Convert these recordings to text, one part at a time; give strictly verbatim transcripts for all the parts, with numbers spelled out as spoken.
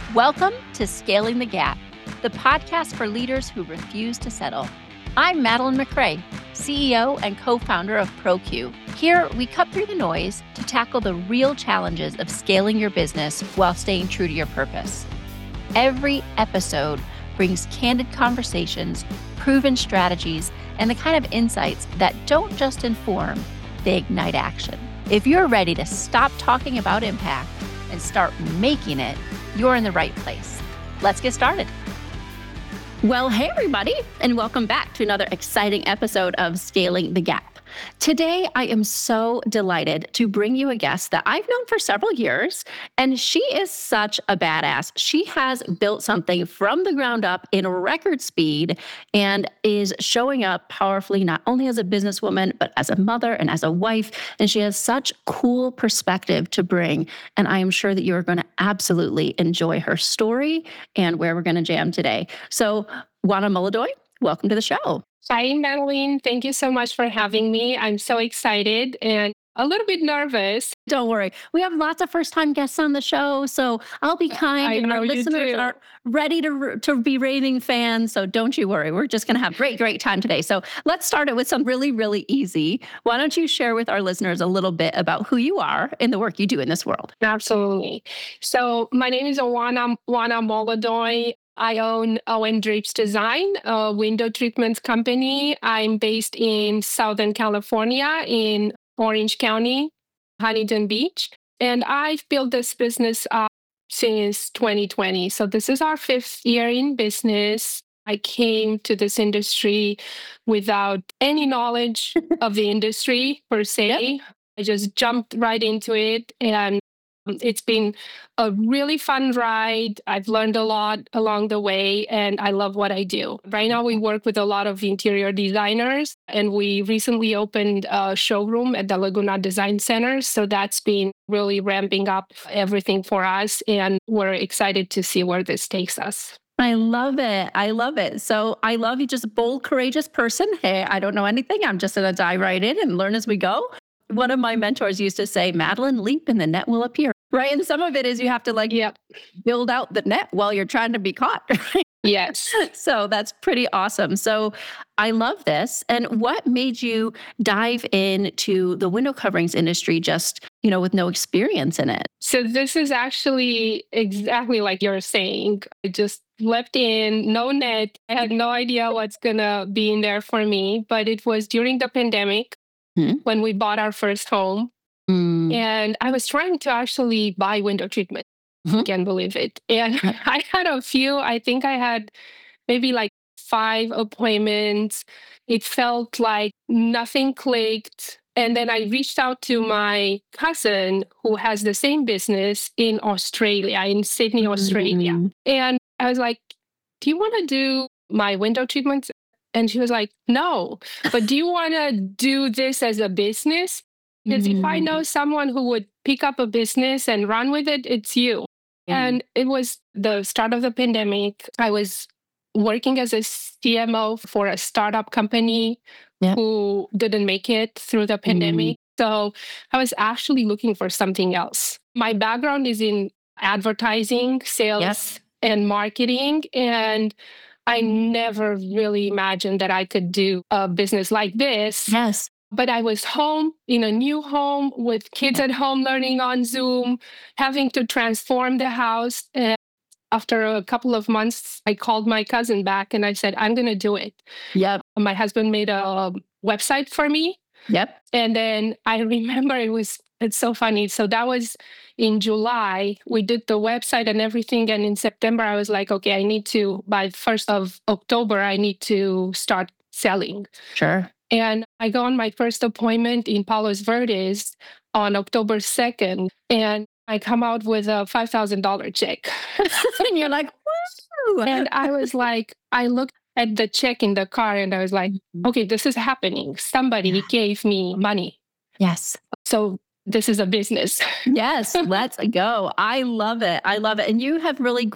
Welcome to Scaling the Gap, the podcast for leaders who refuse to settle. I'm Madeline McRae, C E O and co-founder of ProQ. Here, we cut through the noise to tackle the real challenges of scaling your business while staying true to your purpose. Every episode brings candid conversations, proven strategies, and the kind of insights that don't just inform, they ignite action. If you're ready to stop talking about impact and start making it, you're in the right place. Let's get started. Well, hey, everybody, and welcome back to another exciting episode of Scaling the Gap. Today, I am so delighted to bring you a guest that I've known for several years, and she is such a badass. She has built something from the ground up in record speed and is showing up powerfully, not only as a businesswoman, but as a mother and as a wife, and she has such cool perspective to bring, and I am sure that you are going to absolutely enjoy her story and where we're going to jam today. So, Juana Mollodoy, welcome to the show. Hi, Madeline. Thank you so much for having me. I'm so excited and a little bit nervous. Don't worry. We have lots of first-time guests on the show, so I'll be kind. I and know our you listeners do. are ready to, to be raving fans, so don't you worry. We're just going to have great, great time today. So let's start it with some really, really easy. Why don't you share with our listeners a little bit about who you are and the work you do in this world? Absolutely. So my name is Juana, Juana Mollodoy. I own Owen Drapes Design, a window treatment company. I'm based in Southern California in Orange County, Huntington Beach. And I've built this business up since twenty twenty. So this is our fifth year in business. I came to this industry without any knowledge of the industry per se. Yep. I just jumped right into it, and it's been a really fun ride. I've learned a lot along the way, and I love what I do. Right now, we work with a lot of interior designers, and we recently opened a showroom at the Laguna Design Center. So that's been really ramping up everything for us, and we're excited to see where this takes us. I love it. I love it. So I love you, just a bold, courageous person. Hey, I don't know anything. I'm just going to dive right in and learn as we go. One of my mentors used to say, Madeline, leap and the net will appear. Right. And some of it is you have to like yep. build out the net while you're trying to be caught. Right? Yes. So that's pretty awesome. So I love this. And what made you dive into the window coverings industry just, you know, with no experience in it? So this is actually exactly like you're saying. I just leapt in, no net. I had no idea what's going to be in there for me. But it was during the pandemic hmm. when we bought our first home. Mm. And I was trying to actually buy window treatment. Mm-hmm. I can't believe it. And I had a few, I think I had maybe like five appointments. It felt like nothing clicked. And then I reached out to my cousin who has the same business in Australia, in Sydney, Australia. Mm-hmm. And I was like, do you want to do my window treatments? And she was like, no, but do you want to do this as a business? Because mm-hmm. if I know someone who would pick up a business and run with it, it's you. Yeah. And it was the start of the pandemic. I was working as a C M O for a startup company yeah. who didn't make it through the pandemic. Mm-hmm. So I was actually looking for something else. My background is in advertising, sales, yes. and marketing. And I never really imagined that I could do a business like this. Yes. But I was home in a new home with kids at home learning on Zoom, having to transform the house. And after a couple of months, I called my cousin back and I said, I'm going to do it. Yep. My husband made a website for me. Yep. And then I remember it was, it's so funny. So that was in July. We did the website and everything. And in September, I was like, okay, I need to, by first of October, I need to start selling. Sure. And I go on my first appointment in Palos Verdes on October second, and I come out with a five thousand dollars check. And you're like, woo! And I was like, I looked at the check in the car and I was like, okay, this is happening. Somebody yeah. gave me money. Yes. So this is a business. Yes, let's go. I love it. I love it. And you have really grown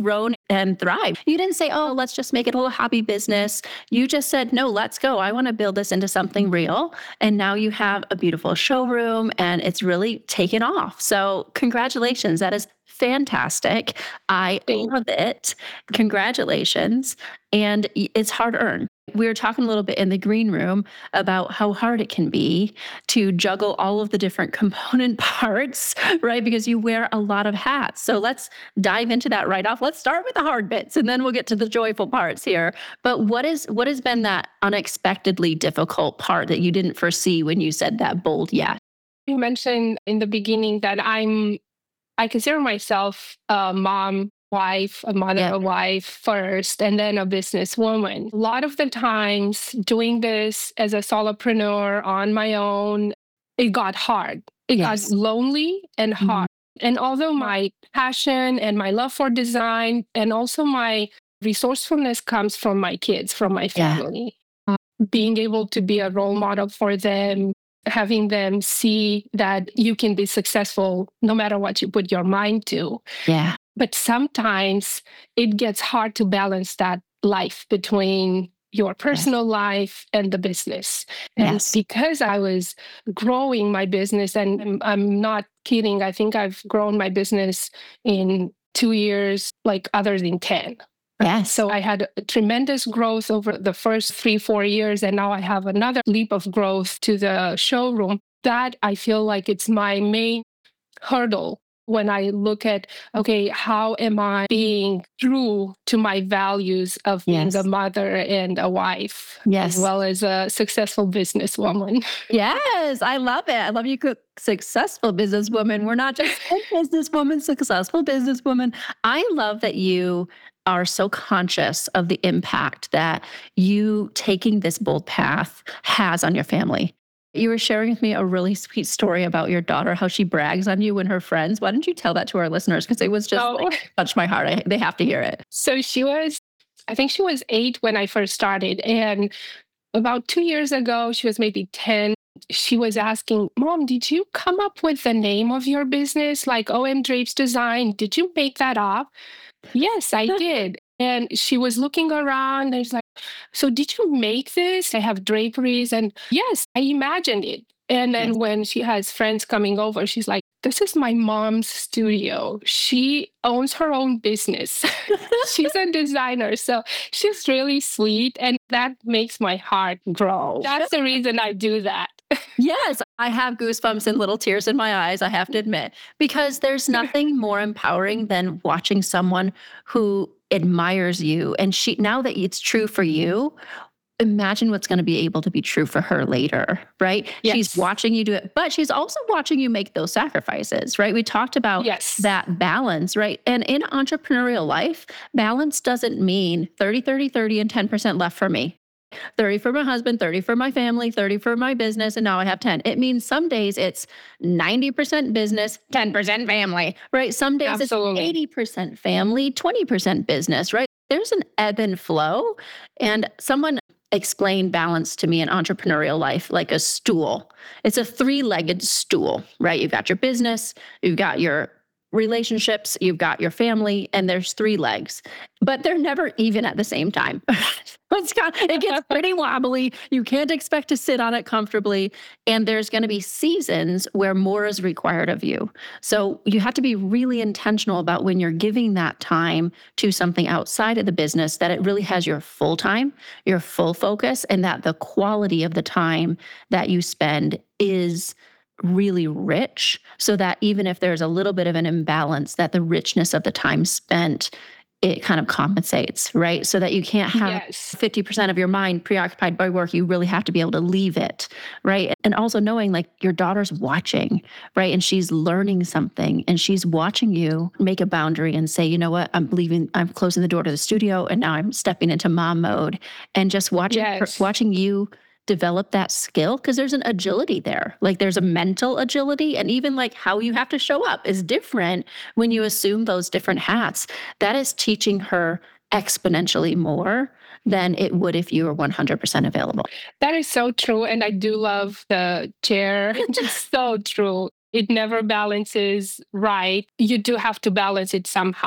and thrive. You didn't say, oh, let's just make it a little hobby business. You just said, no, let's go. I want to build this into something real. And now you have a beautiful showroom and it's really taken off. So congratulations. That is fantastic. I love it. Congratulations. And it's hard earned. We were talking a little bit in the green room about how hard it can be to juggle all of the different component parts, right? Because you wear a lot of hats. So let's dive into that right off. Let's start with the hard bits and then we'll get to the joyful parts here. But what is what has been that unexpectedly difficult part that you didn't foresee when you said that bold yes? You mentioned in the beginning that I'm I consider myself a mom, wife, a mother, yeah. a wife first, and then a businesswoman. A lot of the times doing this as a solopreneur on my own, it got hard. It yes. got lonely and hard. Mm-hmm. And although my passion and my love for design and also my resourcefulness comes from my kids, from my family, yeah. uh, being able to be a role model for them, having them see that you can be successful no matter what you put your mind to. Yeah. But sometimes it gets hard to balance that life between your personal yes. life and the business. And yes. because I was growing my business, and I'm, I'm not kidding, I think I've grown my business in two years, like others in ten. Yes. So I had a tremendous growth over the first three, four years, and now I have another leap of growth to the showroom. That I feel like it's my main hurdle when I look at, okay, how am I being true to my values of being yes. a mother and a wife, yes. as well as a successful businesswoman? Yes, I love it. I love you, successful businesswoman. We're not just a businesswoman, successful businesswoman. I love that you are so conscious of the impact that you taking this bold path has on your family. You were sharing with me a really sweet story about your daughter, how she brags on you and her friends. Why don't you tell that to our listeners? Because it was just oh. like, touched my heart. I, they have to hear it. So she was, I think she was eight when I first started. And about two years ago, she was maybe ten. She was asking, Mom, did you come up with the name of your business? Like O M Drapes Design? Did you make that up? Yes, I did. And she was looking around and she's like, so did you make this? I have draperies. And yes, I imagined it. And then yes. when she has friends coming over, she's like, this is my mom's studio. She owns her own business. She's a designer. So she's really sweet. And that makes my heart grow. That's the reason I do that. Yes, I have goosebumps and little tears in my eyes, I have to admit, because there's nothing more empowering than watching someone who admires you. And she, now that it's true for you, imagine what's going to be able to be true for her later, right? Yes. She's watching you do it, but she's also watching you make those sacrifices, right? We talked about yes. that balance, right? And in entrepreneurial life, balance doesn't mean thirty, thirty, thirty, and ten percent left for me. thirty for my husband, thirty for my family, thirty for my business, and now I have ten. It means some days it's ninety percent business, ten percent family, right? Some days Absolutely. It's eighty percent family, twenty percent business, right? There's an ebb and flow. And someone explained balance to me in entrepreneurial life like a stool. It's a three-legged stool, right? You've got your business, you've got your relationships, you've got your family, and there's three legs, but they're never even at the same time. It's got, it gets pretty wobbly. You can't expect to sit on it comfortably. And there's going to be seasons where more is required of you. So you have to be really intentional about when you're giving that time to something outside of the business, that it really has your full time, your full focus, and that the quality of the time that you spend is really rich, so that even if there's a little bit of an imbalance, that the richness of the time spent, it kind of compensates, right? So that you can't have yes. fifty percent of your mind preoccupied by work. You really have to be able to leave it, right? And also knowing like your daughter's watching, right? And she's learning something and she's watching you make a boundary and say, you know what, I'm leaving, I'm closing the door to the studio and now I'm stepping into mom mode. And just watching yes. her, watching you develop that skill, because there's an agility there. Like there's a mental agility, and even like how you have to show up is different when you assume those different hats. That is teaching her exponentially more than it would if you were one hundred percent available. That is so true. And I do love the chair. It's just so true. It never balances right. You do have to balance it somehow.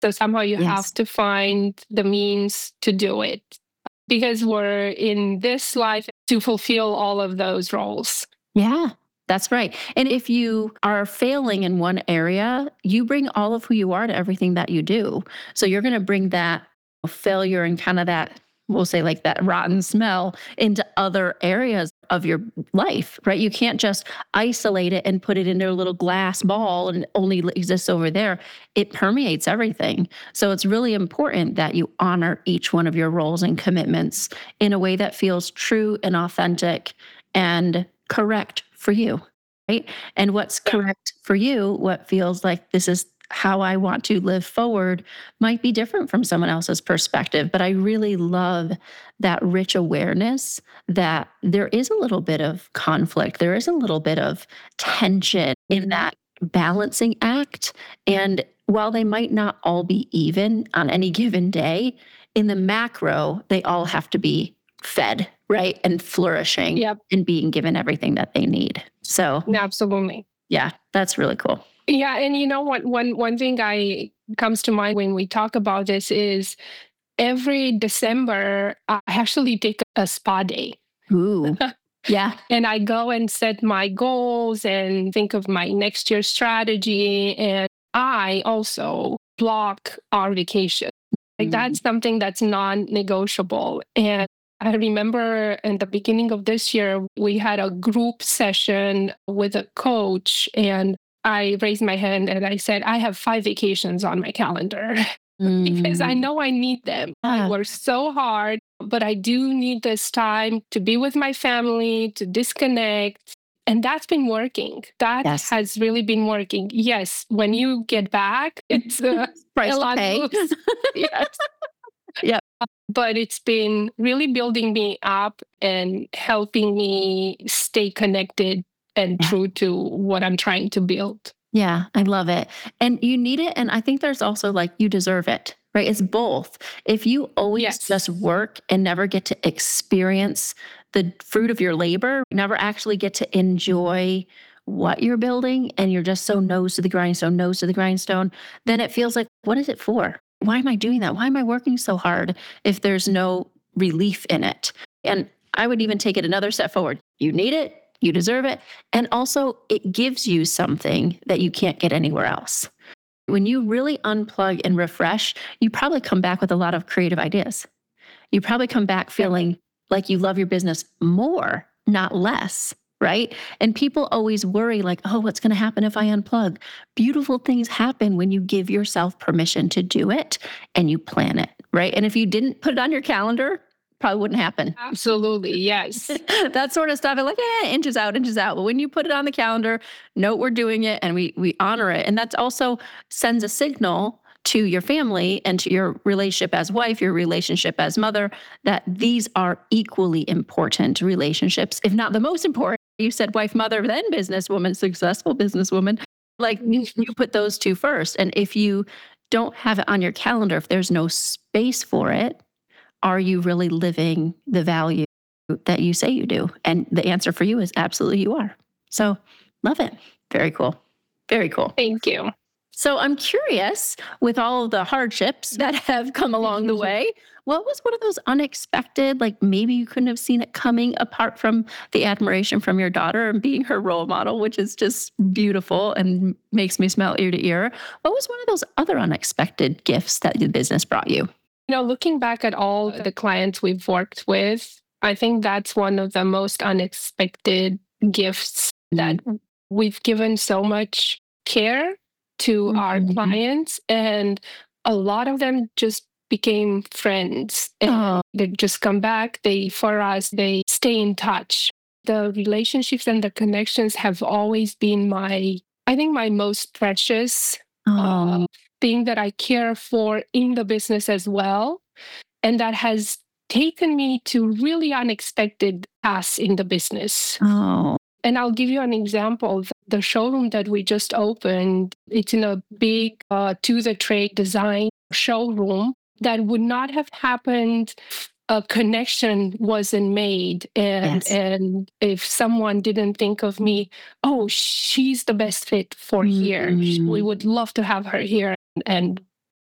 So somehow you Yes. have to find the means to do it because we're in this life to fulfill all of those roles. Yeah, that's right. And if you are failing in one area, you bring all of who you are to everything that you do. So you're going to bring that failure and kind of that, we'll say like that rotten smell into other areas of your life, right? You can't just isolate it and put it into a little glass ball and only exists over there. It permeates everything. So it's really important that you honor each one of your roles and commitments in a way that feels true and authentic and correct for you, right? And what's correct for you, what feels like this is how I want to live forward, might be different from someone else's perspective. But I really love that rich awareness that there is a little bit of conflict. There is a little bit of tension in that balancing act. And while they might not all be even on any given day, in the macro, they all have to be fed, right? And flourishing Yep. and being given everything that they need. So Absolutely. yeah, that's really cool. Yeah, and you know what? One one thing I comes to mind when we talk about this is every December I actually take a spa day. Ooh, yeah. And I go and set my goals and think of my next year's strategy. And I also block our vacation. Like Mm. that's something that's non-negotiable. And I remember in the beginning of this year, we had a group session with a coach, and I raised my hand and I said, I have five vacations on my calendar because I Mm. know I need them. Yeah. I work so hard, but I do need this time to be with my family, to disconnect. And that's been working. That Yes. has really been working. Yes, when you get back, it's uh, Price a to lot pay. moves. Yes. Yeah. But it's been really building me up and helping me stay connected and Yeah. true to what I'm trying to build. Yeah, I love it. And you need it. And I think there's also like, you deserve it, right? It's both. If you always Yes. just work and never get to experience the fruit of your labor, never actually get to enjoy what you're building, and you're just so nose to the grindstone, nose to the grindstone, then it feels like, what is it for? Why am I doing that? Why am I working so hard if there's no relief in it? And I would even take it another step forward. You need it. You deserve it. And also, it gives you something that you can't get anywhere else. When you really unplug and refresh, you probably come back with a lot of creative ideas. You probably come back feeling like you love your business more, not less, right? And people always worry like, oh, what's going to happen if I unplug? Beautiful things happen when you give yourself permission to do it and you plan it, right? And if you didn't put it on your calendar, probably wouldn't happen. Absolutely. Yes. That sort of stuff. Like, eh, inches out, inches out. But when you put it on the calendar, note we're doing it and we we honor it. And that also sends a signal to your family and to your relationship as wife, your relationship as mother, that these are equally important relationships, if not the most important. You said wife, mother, then businesswoman, successful businesswoman. Like you put those two first. And if you don't have it on your calendar, if there's no space for it, are you really living the value that you say you do? And the answer for you is absolutely you are. So love it. Very cool. Very cool. Thank you. So I'm curious, with all of the hardships that have come along the way, what was one of those unexpected, like maybe you couldn't have seen it coming, apart from the admiration from your daughter and being her role model, which is just beautiful and makes me smile ear to ear. What was one of those other unexpected gifts that the business brought you? You know, looking back at all the clients we've worked with, I think that's one of the most unexpected gifts that we've given so much care to Mm-hmm. our clients, and a lot of them just became friends. And Oh. they just come back, they, for us, they stay in touch. The relationships and the connections have always been my, I think, my most precious Oh. uh, thing that I care for in the business as well. And that has taken me to really unexpected paths in the business. Oh. And I'll give you an example. The showroom that we just opened, it's in a big uh, to the trade design showroom. That would not have happened if a connection wasn't made. And, Yes. and if someone didn't think of me, oh, she's the best fit for here. Mhm. We would love to have her here. And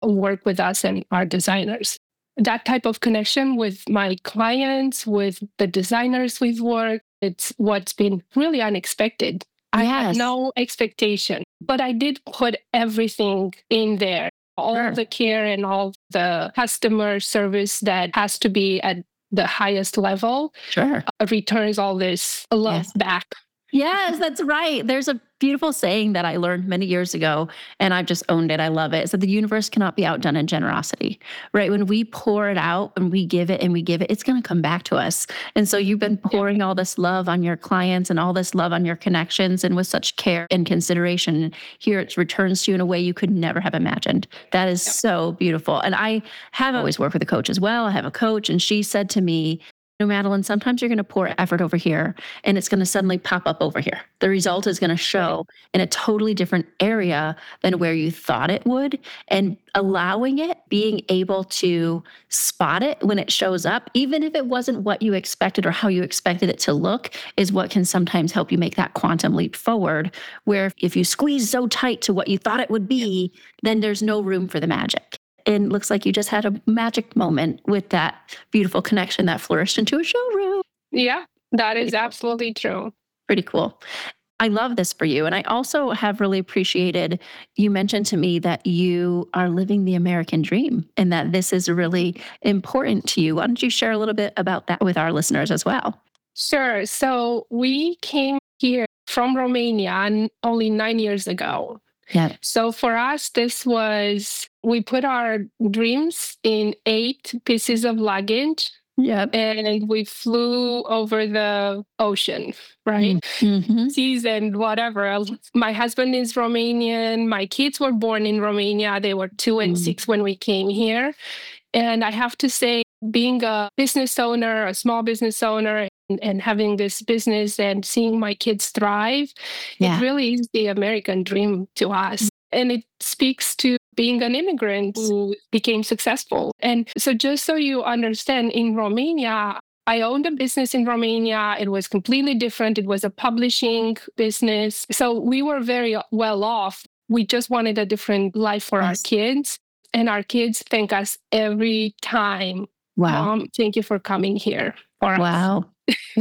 work with us and our designers. That type of connection with my clients, with the designers we've worked, it's what's been really unexpected. I Yes. had no expectation, but I did put everything in there. All Sure. the care and all the customer service that has to be at the highest level Sure. uh, returns all this love Yes. back. Yes, that's right. There's a beautiful saying that I learned many years ago, and I've just owned it. I love it. It's that the universe cannot be outdone in generosity, right? When we pour it out and we give it and we give it, it's going to come back to us. And so you've been pouring all this love on your clients and all this love on your connections and with such care and consideration. And here it returns to you in a way you could never have imagined. That is so beautiful. And I have always worked with a coach as well. I have a coach, and she said to me, no, Madeline, sometimes you're going to pour effort over here and it's going to suddenly pop up over here. The result is going to show in a totally different area than where you thought it would. And allowing it, being able to spot it when it shows up, even if it wasn't what you expected or how you expected it to look, is what can sometimes help you make that quantum leap forward. Where if you squeeze so tight to what you thought it would be, then there's no room for the magic. And it looks like you just had a magic moment with that beautiful connection that flourished into a showroom. Yeah, that is absolutely true. Pretty cool. I love this for you. And I also have really appreciated, you mentioned to me that you are living the American dream and that this is really important to you. Why don't you share a little bit about that with our listeners as well? Sure. So we came here from Romania only nine years ago. Yeah. So for us, this was, we put our dreams in eight pieces of luggage. Yeah. And we flew over the ocean, right? Mm-hmm. Seas and whatever else. My husband is Romanian. My kids were born in Romania. They were two and mm. six when we came here. And I have to say, being a business owner, a small business owner, and, and having this business and seeing my kids thrive, yeah. It really is the American dream to us. And it speaks to being an immigrant who became successful. And so just so you understand, in Romania, I owned a business in Romania. It was completely different. It was a publishing business. So we were very well off. We just wanted a different life for yes. our kids. And our kids thank us every time. Wow. Mom, thank you for coming here for wow. us.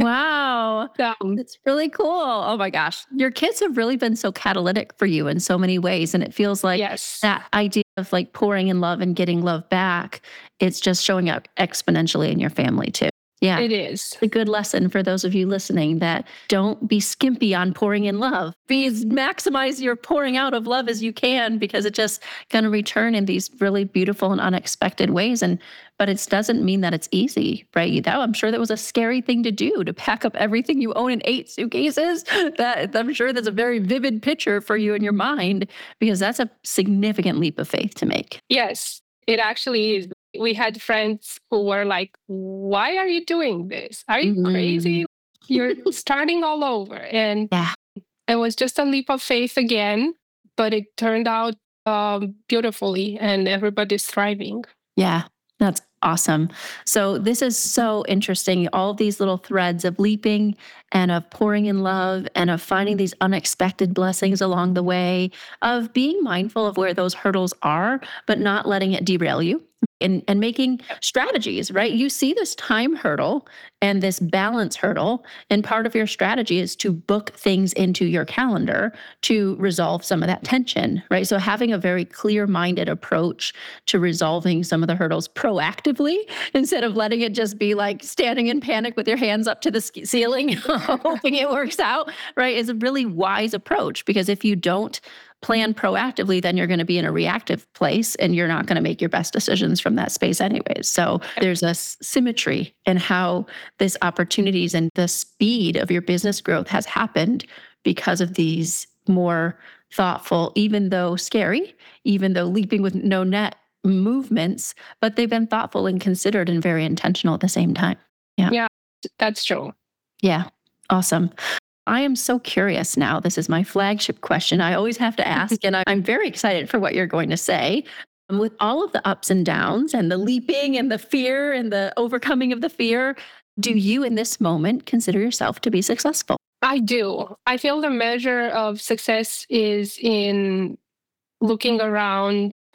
Wow. So, that's really cool. Oh my gosh. Your kids have really been so catalytic for you in so many ways. And it feels like yes. that idea of like pouring in love and getting love back, it's just showing up exponentially in your family too. Yeah. It is. It's a good lesson for those of you listening that don't be skimpy on pouring in love. Be as maximize your pouring out of love as you can, because it's just going to return in these really beautiful and unexpected ways. And but it doesn't mean that it's easy, right? That, I'm sure that was a scary thing to do, to pack up everything you own in eight suitcases. That I'm sure that's a very vivid picture for you in your mind, because that's a significant leap of faith to make. Yes, it actually is. We had friends who were like, why are you doing this? Are you mm-hmm. crazy? You're starting all over. And yeah. it was just a leap of faith again, but it turned out um, beautifully and everybody's thriving. Yeah, that's awesome. So this is so interesting. All of these little threads of leaping and of pouring in love and of finding these unexpected blessings along the way, of being mindful of where those hurdles are, but not letting it derail you. And, and making strategies, right? You see this time hurdle and this balance hurdle, and part of your strategy is to book things into your calendar to resolve some of that tension, right? So having a very clear-minded approach to resolving some of the hurdles proactively, instead of letting it just be like standing in panic with your hands up to the ceiling, hoping it works out, right? Is a really wise approach, because if you don't plan proactively, then you're going to be in a reactive place and you're not going to make your best decisions from that space anyways. So there's a symmetry in how this opportunities and the speed of your business growth has happened because of these more thoughtful, even though scary, even though leaping with no net movements, but they've been thoughtful and considered and very intentional at the same time. Yeah. Yeah, that's true. Yeah. Awesome. I am so curious now. This is my flagship question I always have to ask, and I'm very excited for what you're going to say. With all of the ups and downs and the leaping and the fear and the overcoming of the fear, do you in this moment consider yourself to be successful? I do. I feel the measure of success is in looking around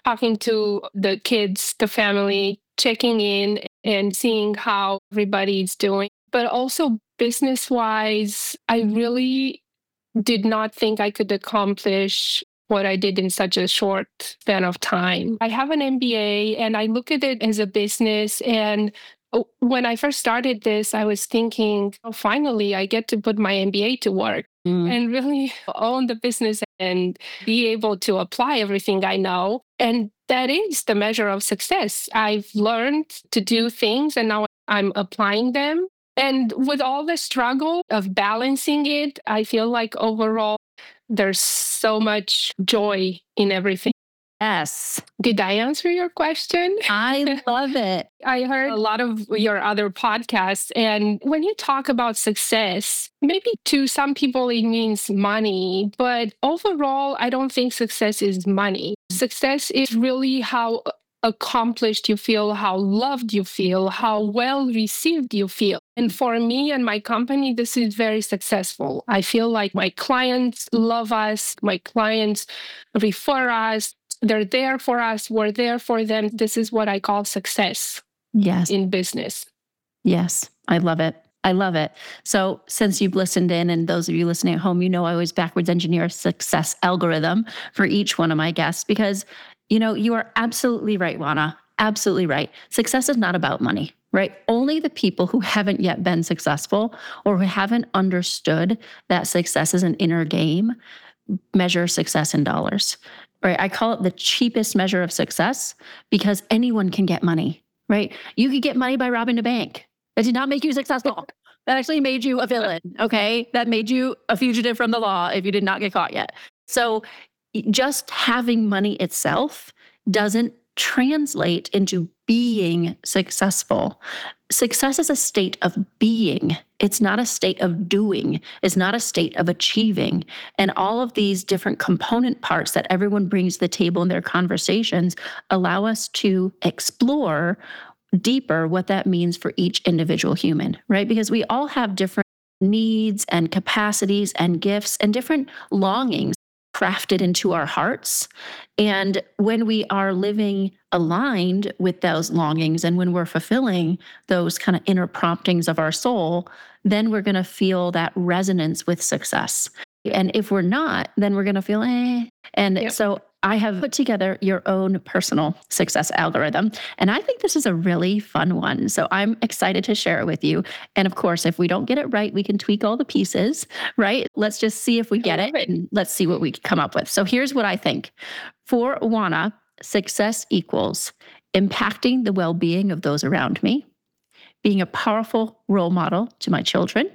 talking to the kids, the family, checking in and seeing how everybody's doing. But also business-wise, I really did not think I could accomplish what I did in such a short span of time. I have an M B A and I look at it as a business. And when I first started this, I was thinking, oh, finally, I get to put my M B A to work mm. and really own the business and be able to apply everything I know. And that is the measure of success. I've learned to do things and now I'm applying them. And with all the struggle of balancing it, I feel like overall, there's so much joy in everything. Yes. Did I answer your question? I love it. I heard a lot of your other podcasts. And when you talk about success, maybe to some people it means money. But overall, I don't think success is money. Success is really how accomplished you feel, how loved you feel, how well received you feel. And for me and my company, this is very successful. I feel like my clients love us, my clients refer us, they're there for us, we're there for them. This is what I call success. Yes. In business. Yes, I love it. I love it. So since you've listened in, and those of you listening at home, you know I always backwards engineer a success algorithm for each one of my guests because you know, you are absolutely right, Juana. Absolutely right. Success is not about money, right? Only the people who haven't yet been successful or who haven't understood that success is an inner game measure success in dollars, right? I call it the cheapest measure of success because anyone can get money, right? You could get money by robbing a bank. That did not make you successful. That actually made you a villain, okay? That made you a fugitive from the law if you did not get caught yet. So just having money itself doesn't translate into being successful. Success is a state of being. It's not a state of doing. It's not a state of achieving. And all of these different component parts that everyone brings to the table in their conversations allow us to explore deeper what that means for each individual human, right? Because we all have different needs and capacities and gifts and different longings crafted into our hearts. And when we are living aligned with those longings and when we're fulfilling those kind of inner promptings of our soul, then we're going to feel that resonance with success. And if we're not, then we're going to feel eh. And yep. So I have put together your own personal success algorithm. And I think this is a really fun one. So I'm excited to share it with you. And of course, if we don't get it right, we can tweak all the pieces, right? Let's just see if we get it and let's see what we come up with. So here's what I think. For Juana, success equals impacting the well-being of those around me, being a powerful role model to my children,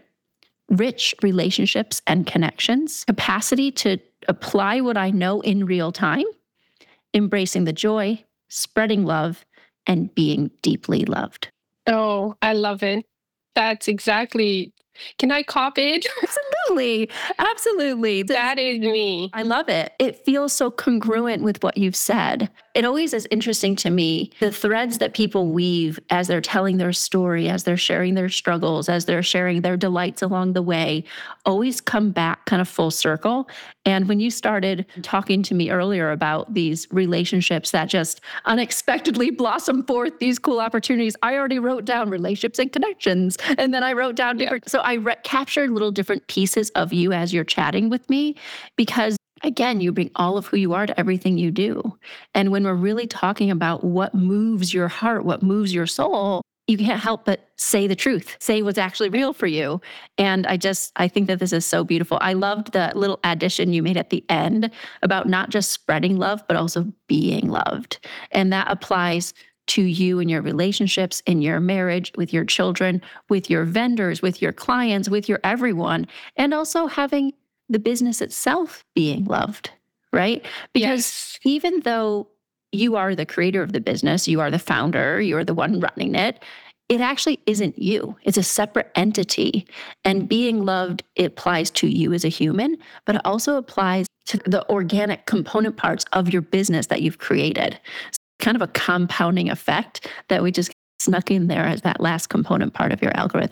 rich relationships and connections, capacity to apply what I know in real time, embracing the joy, spreading love, and being deeply loved. Oh, I love it. That's exactly. Can I copy it? Absolutely. Absolutely. That is me. I love it. It feels so congruent with what you've said. It always is interesting to me, the threads that people weave as they're telling their story, as they're sharing their struggles, as they're sharing their delights along the way, always come back kind of full circle. And when you started talking to me earlier about these relationships that just unexpectedly blossom forth these cool opportunities, I already wrote down relationships and connections. And then I wrote down different, yeah. So I re- captured little different pieces of you as you're chatting with me, because again, you bring all of who you are to everything you do. And when we're really talking about what moves your heart, what moves your soul, you can't help but say the truth, say what's actually real for you. And I just, I think that this is so beautiful. I loved the little addition you made at the end about not just spreading love, but also being loved. And that applies to you and your relationships, in your marriage, with your children, with your vendors, with your clients, with your everyone, and also having the business itself being loved, right? Because yes. Even though you are the creator of the business, you are the founder, you're the one running it, it actually isn't you. It's a separate entity. And being loved, it applies to you as a human, but it also applies to the organic component parts of your business that you've created. So kind of a compounding effect that we just snuck in there as that last component part of your algorithm.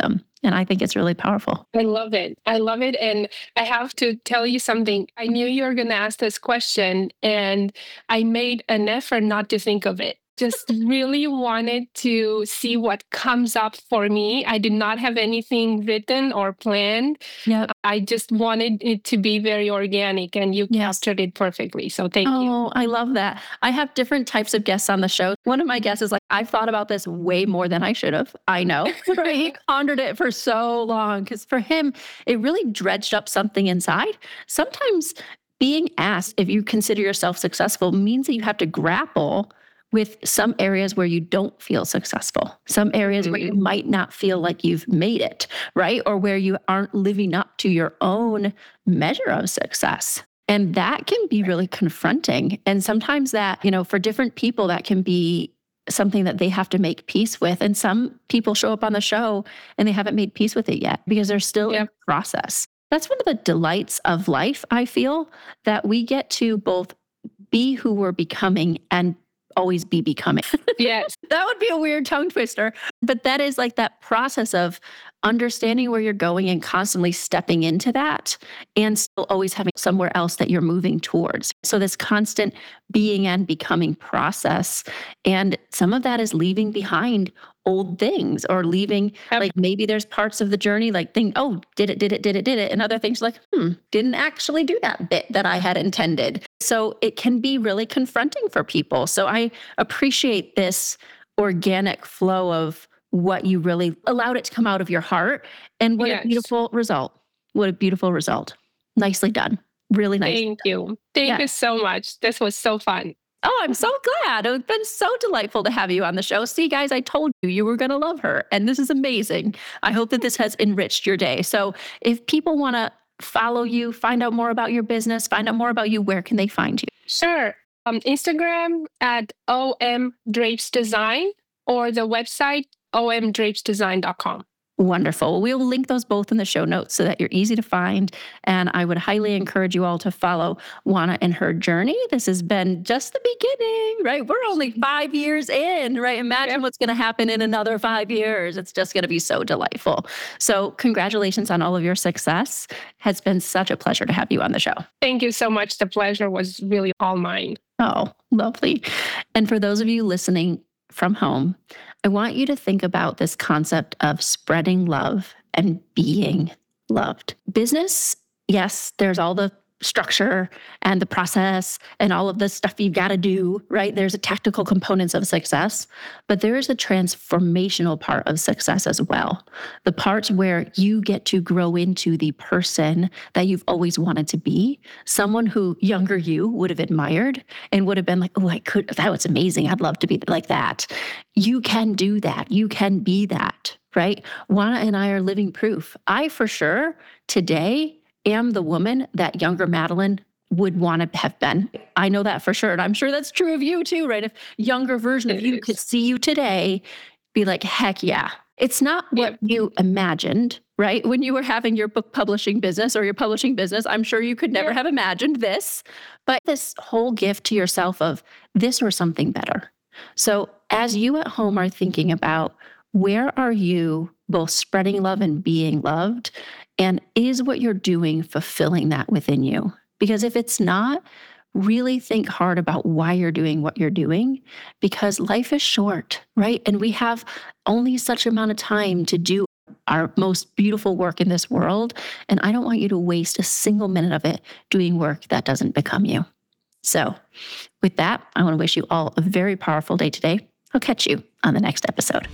And I think it's really powerful. I love it. I love it. And I have to tell you something. I knew you were going to ask this question, and I made an effort not to think of it. Just really wanted to see what comes up for me. I did not have anything written or planned. Yep. I just wanted it to be very organic, and you Yes. captured it perfectly. So thank oh, you. Oh, I love that. I have different types of guests on the show. One of my guests is like, I've thought about this way more than I should have. I know. Right? He pondered it for so long because for him, it really dredged up something inside. Sometimes being asked if you consider yourself successful means that you have to grapple with some areas where you don't feel successful, some areas where you might not feel like you've made it, right? Or where you aren't living up to your own measure of success. And that can be really confronting. And sometimes that, you know, for different people, that can be something that they have to make peace with. And some people show up on the show and they haven't made peace with it yet because they're still Yep. in the process. That's one of the delights of life, I feel, that we get to both be who we're becoming and always be becoming. Yes. That would be a weird tongue twister. But that is like that process of understanding where you're going and constantly stepping into that and still always having somewhere else that you're moving towards. So this constant being and becoming process. And some of that is leaving behind old things or leaving, Yep. like maybe there's parts of the journey like think, oh, did it, did it, did it, did it. And other things like, hmm, didn't actually do that bit that I had intended. So it can be really confronting for people. So I appreciate this organic flow of what you really allowed it to come out of your heart. And what Yes. a beautiful result. What a beautiful result. Nicely done. Really nice. Thank you. Thank Yeah. you so much. This was so fun. Oh, I'm so glad. It's been so delightful to have you on the show. See, guys, I told you you were going to love her. And this is amazing. I hope that this has enriched your day. So if people want to follow you, find out more about your business, find out more about you, where can they find you? Sure. Um, Instagram at O M Drapes Design or the website o m drapes design dot com. Wonderful. We'll link those both in the show notes so that you're easy to find. And I would highly encourage you all to follow Juana and her journey. This has been just the beginning, right? We're only five years in, right? Imagine Yep. what's going to happen in another five years. It's just going to be so delightful. So congratulations on all of your success. It's been such a pleasure to have you on the show. Thank you so much. The pleasure was really all mine. Oh, lovely. And for those of you listening from home, I want you to think about this concept of spreading love and being loved. Business, yes, there's all the structure and the process and all of the stuff you've got to do, right? There's a tactical components of success, but there is a transformational part of success as well. The parts where you get to grow into the person that you've always wanted to be, someone who younger you would have admired and would have been like, oh, I could, that was amazing. I'd love to be like that. You can do that. You can be that, right? Juana and I are living proof. I, for sure, today, am the woman that younger Madeline would want to have been. I know that for sure. And I'm sure that's true of you too, right? If younger version of you could see you today, be like, heck yeah. It's not what you imagined, right? When you were having your book publishing business or your publishing business, I'm sure you could never Yeah. have imagined this, but this whole gift to yourself of this or something better. So as you at home are thinking about where are you both spreading love and being loved, and is what you're doing fulfilling that within you? Because if it's not, really think hard about why you're doing what you're doing, because life is short, right? And we have only such amount of time to do our most beautiful work in this world. And I don't want you to waste a single minute of it doing work that doesn't become you. So with that, I want to wish you all a very powerful day today. I'll catch you on the next episode.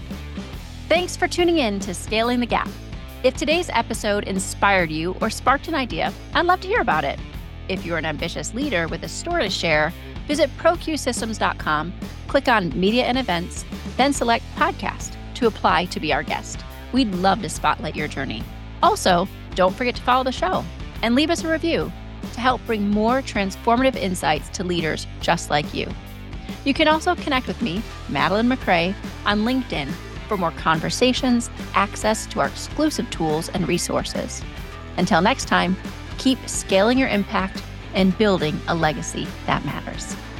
Thanks for tuning in to Scaling the Gap. If today's episode inspired you or sparked an idea, I'd love to hear about it. If you're an ambitious leader with a story to share, visit pro q systems dot com, click on Media and Events, then select Podcast to apply to be our guest. We'd love to spotlight your journey. Also, don't forget to follow the show and leave us a review to help bring more transformative insights to leaders just like you. You can also connect with me, Madeline McRae, on LinkedIn for more conversations, access to our exclusive tools and resources. Until next time, keep scaling your impact and building a legacy that matters.